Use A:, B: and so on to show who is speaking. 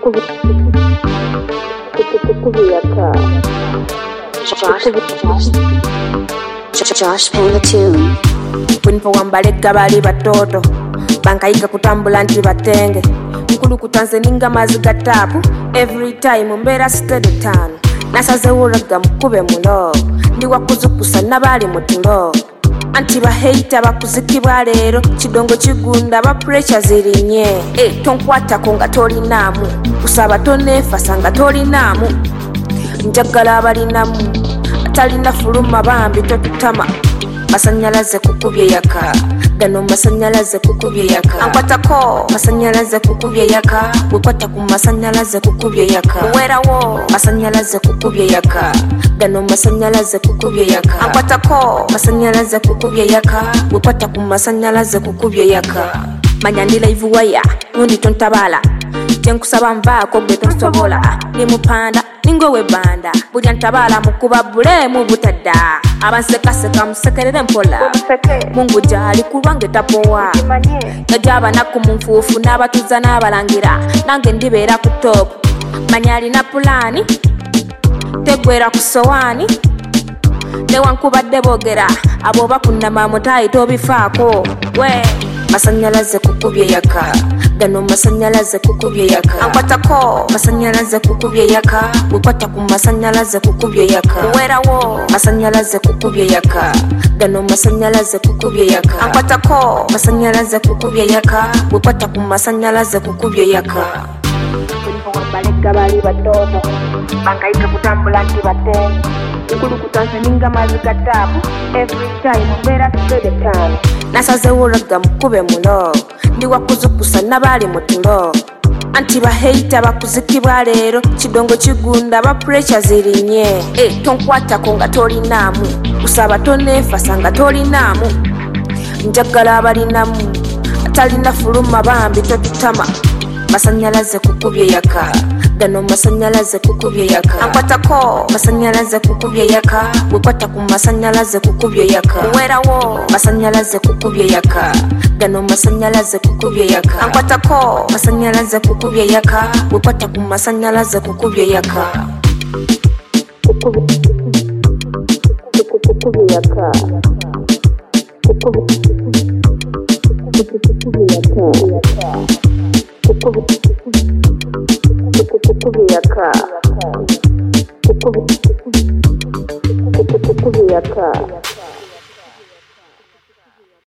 A: Josh playing the tune.
B: Bwinpo wambalega bali batoto bankayiga kutambula nti batenge nkulu kutanze ninga maziga tapu every time mbera steady tano nasazewo raga mukube mulo ndi wakuzukusa nabali mutulo anti baheita bakuzikibwa lero kidongo kigunda ba pressure zirinye tonkwata konga toli namu kusaba tonefa sanga toli namu njagala abalinamu atalina fuluma bambi totutama masanyalaze kukubye yaka gano masanyalaze kukubye yaka ankwatako masanyalaze kukubye yaka wekwata ku masanyalaze kukubye yaka werawo masanyalaze kukubye yaka gano masanyalaze kukubye yaka ankwatako masanyalaze kukubye yaka wekwata ku masanyalaze kukubye yaka manyandila ivuwaya nundi tontabala tenkusaba mvaako gwe tosobola nimupanda ningowe banda bulya ntabala mukuba bule mu butadda abansekaseka musekerere mpola mungu jali kulwange tapowa najaba nakumunfuufu n'abatuza n'abalangira nange ndibeera ku top manyali na pulani tegwera ku sowani newankubadde boogera abo bakunama mutayi tobifaako we masanyalaze kukubye yaka gano masanyalaze kukubye yaka ankwatako masanyalaze kukubye yaka wekwata ku masanyalaze kukubye yaka werawo masanyalaze kukubye yaka gano masanyalaze kukubye yaka ankwatako masanyalaze kukubye yaka wekwata ku masanyalaze kukubye yaka balega bali batoto bankayiga kutambula nti batenge nkulu kutanze ninga maziga tapu every time mbera steady time nasazewo raga mukube mulo ndi wakuzukusa nabali mutulo anti baheita bakuzikibwa lero kidongo kigunda ba pressure zirinye tonkwata konga toli namu kusaba tonefa sanga toli namu njagala abalinamu atalina fuluma bambi totutama masanyalaze kukubye yaka gano masanyalaze kukubye yaka ankwatako masanyalaze kukubye yaka wekwata ku masanyalaze kukubye yaka werawo masanyalaze kukubye yaka gano masanyalaze kukubye yaka ankwatako masanyalaze kukubye yaka wekwata ku masanyalaze kukubye yaka kukubye yaka kukubye yaka kukubye yaka